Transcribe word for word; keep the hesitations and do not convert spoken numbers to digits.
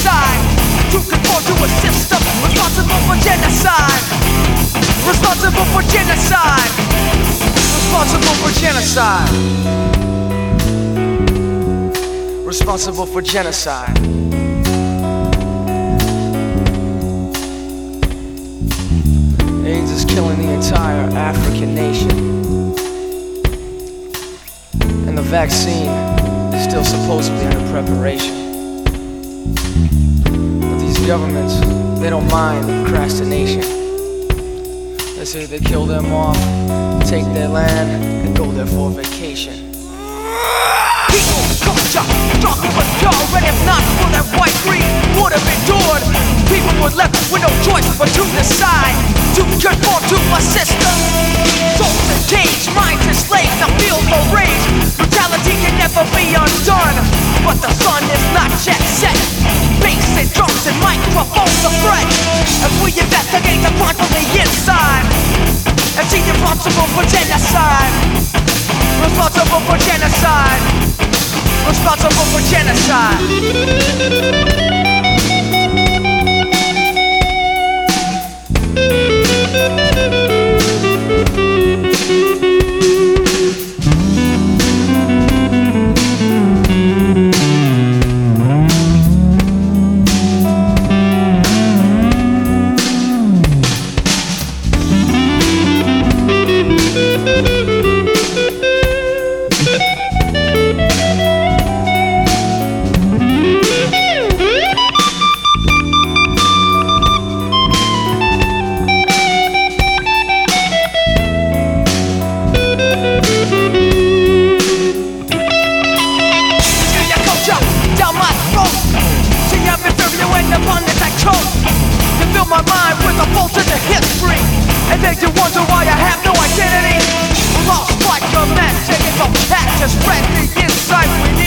genocide, to conform to a system responsible for genocide, responsible for genocide, responsible for genocide, responsible for genocide. AIDS is killing the entire African nation, and the vaccine is still supposedly under preparation. But these governments, they don't mind procrastination. They say they kill them off, take their land, and go there for vacation. People, culture, talking with y'all, and if not for that white greed would have endured, people were left with no choice but to decide to conform to a system. Souls in cage, minds enslaved, now feel no rage. Brutality can never be undone, but the sun is not yet set. Bass and drums and microphones are threat. As we investigate the crime from the inside, and see responsible for genocide, responsible for genocide, responsible for genocide. My mind with a bolt into history, and make you wonder why I have no identity. Lost like a man, taking no cat, just spread the insight within.